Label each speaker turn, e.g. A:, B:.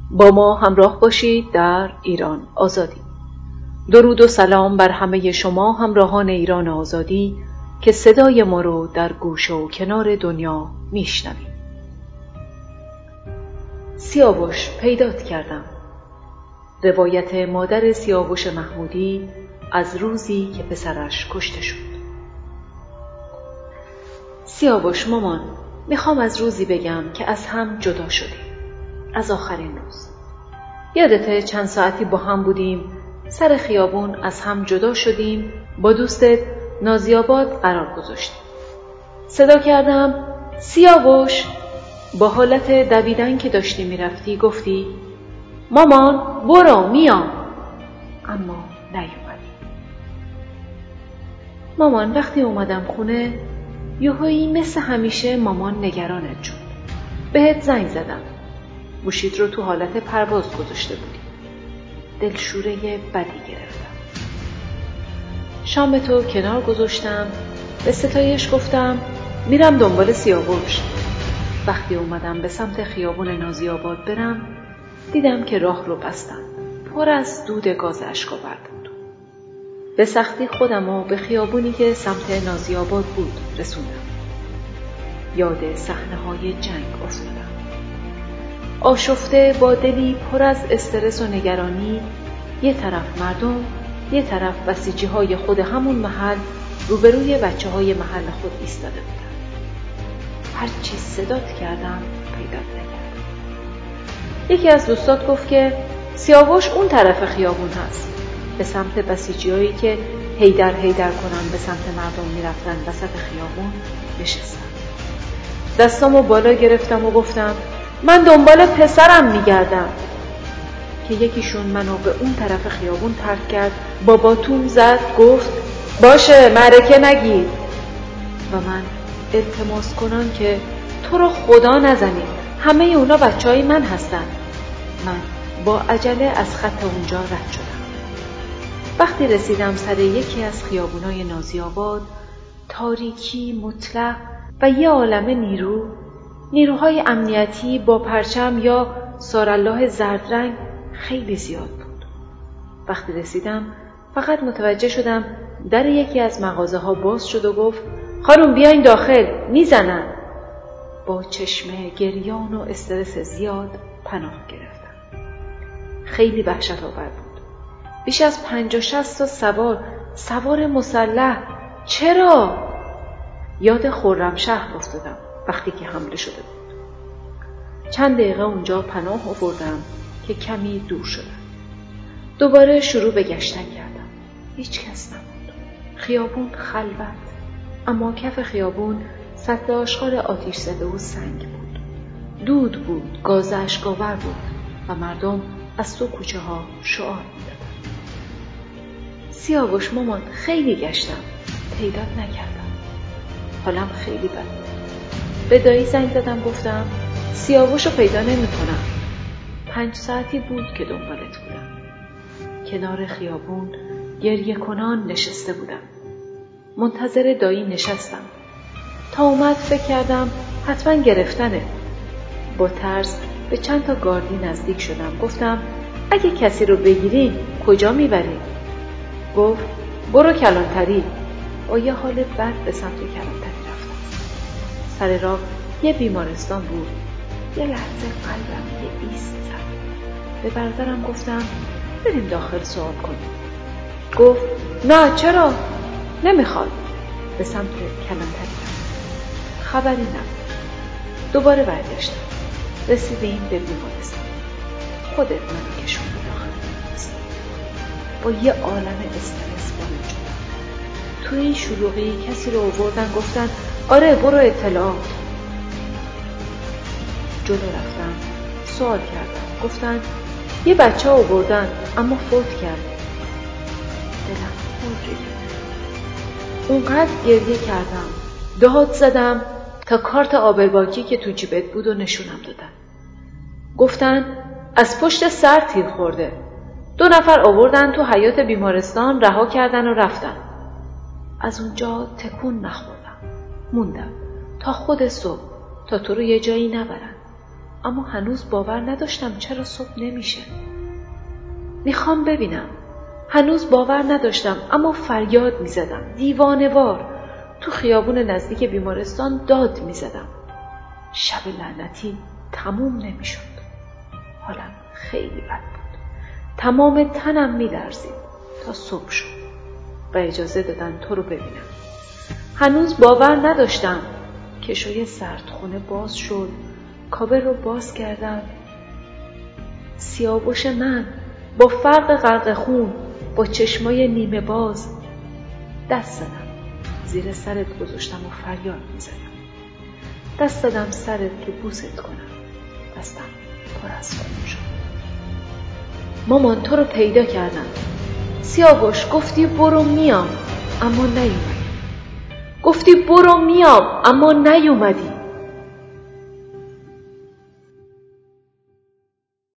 A: با ما همراه باشید در ایران آزادی. درود و سلام بر همه شما همراهان ایران آزادی که صدای ما رو در گوش و کنار دنیا میشنوید. سیاوش پیدات کردم. روایت مادر سیاوش محمودی از روزی که پسرش کشته شد. سیاوش مامان، میخوام از روزی بگم که از هم جدا شدیم. از آخرین روز. یادته چند ساعتی با هم بودیم، سر خیابون از هم جدا شدیم، با دوستت نازی‌آباد قرار گذاشتیم. صدا کردم سیاوش، با حالت دویدن که داشتی میرفتی گفتی مامان برو میام، اما نیومدی. مامان وقتی اومدم خونه یهویی مثل همیشه مامان نگرانت شد. بهت زنگ زدم. گوشیت رو تو حالت پرواز گذاشته بودی. دلشوره بدی گرفتم. شام تو کنار گذاشتم، به ستایش گفتم میرم دنبال سیاوش. وقتی اومدم به سمت خیابون نازی‌آباد برم دیدم که راه رو بستن، پر از دود گاز اشک‌آور بود. به سختی خودمو به خیابونی که سمت نازی‌آباد بود رسوندم. یاد صحنه‌های جنگ افتادم. آشفته با دلی پر از استرس و نگرانی، یه طرف مردم، یه طرف بسیجی‌های خود همون محل روبروی بچه‌های محل خود ایستاده بودن. هرچی صدات کردم پیدات نکردم. یکی از دوستات گفت که سیاوش اون طرف خیابون هست، به سمت بسیجی‌هایی که هیدر کنن به سمت مردم میرفتن وسط خیابون نشستن. دستامو بالا گرفتم و گفتم من دنبال پسرم میگردم، که یکیشون منو به اون طرف خیابون پرت کرد، با باتوم زد، گفت باشه معرکه نگیر و من التماس کنم که تو رو خدا نزنید، همه اونا بچهای من هستن. من با عجله از خط اونجا رد شدم. وقتی رسیدم سر یکی از خیابونای نازی‌آباد، تاریکی مطلق و یه عالمه نیروهای امنیتی با پرچم یا سارالله زرد رنگ خیلی زیاد بود. وقتی رسیدم فقط متوجه شدم در یکی از مغازه ها باز شد و گفت خانم بیاین داخل، میزنن. با چشم گریان و استرس زیاد پناه گرفتم. خیلی وحشت آور بود. بیش از 50-60 تا سوار مسلح. چرا؟ یاد خرمشهر افتادم وقتی که حمله شده بود. چند دقیقه اونجا پناه آوردم که کمی دور شدم. دوباره شروع به گشتن کردم. هیچ کس نبود. خیابون خلوت، اما کف خیابون سطل آشغال آتیش زده و سنگ بود. دود بود، گاز اشک‌آور بود و مردم از تو کوچه ها شعار می‌دادن. سیاوش مامان خیلی گشتم، پیدات نکردم. حالم خیلی بد بود. به دایی زنگ زدم، گفتم سیاوش رو پیدا نمی کنم. 5 ساعتی بود که دنبالت بودم. کنار خیابون گریه کنان نشسته بودم. منتظر دایی نشستم. تا اومد فکر کردم حتما گرفتنه. با ترس به چند تا گاردی نزدیک شدم. گفتم اگه کسی رو بگیرین کجا میبرین؟ گفت برو کلانتری. با یه حال بد به سمت کلانتری رفتم. سر راه یه بیمارستان بود. یه لحظه قلبم یه ایست زد. به برادرم گفتم بریم داخل سوال کنیم. گفت نه چرا؟ نمیخواد. به سمت کلانتری رفتم. خبری نبود. دوباره برگشتم. رسیدیم به بیمارستان. خودت منو کشوندی داخل بیمارستان. با یه عالم استرس وارد شدم. تو این شلوغی کسی رو آوردن، گفتن آره برو اطلاعات. جلو رفتم، سوال کردم. گفتن یه بچه آوردن اما فوت کرده. دلم خورد گرفت. اونقدر گریه کردم، داد زدم تا کارت آبرباکی که تو جیبت بود و نشونم دادن. گفتن از پشت سر تیر خورده. 2 نفر آوردن تو حیاط بیمارستان، رها کردن و رفتن. از اونجا تکون نخوردم. موندم تا خود صبح، تا تو رو یه جایی نبرن. اما هنوز باور نداشتم چرا صبح نمیشه. میخوام ببینم. هنوز باور نداشتم اما فریاد میزدم، دیوانه‌وار. تو خیابون نزدیک بیمارستان داد میزدم. شب لعنتی تموم نمیشد. حالم خیلی بد بود. تمام تنم میلرزید تا صبح شد و اجازه دادن تو رو ببینم. هنوز باور نداشتم. کشوی سردخونه باز شد. کابل رو باز کردم. سیاوش من با فرق غرق خون، با چشمای نیمه باز، دست زدم زیر سرت گذاشتم و فریاد میزدم. دست دادم سرت که بوست کنم. دستم پر از خون شد. مامان تو رو پیدا کردم. سیاوش گفتی برو میام اما نیومدی. گفتی برو میام اما نیومدی.